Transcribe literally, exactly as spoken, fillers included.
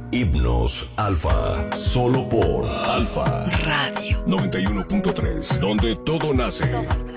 Himnos Alfa, solo por Alfa Radio noventa y uno punto tres, donde todo nace.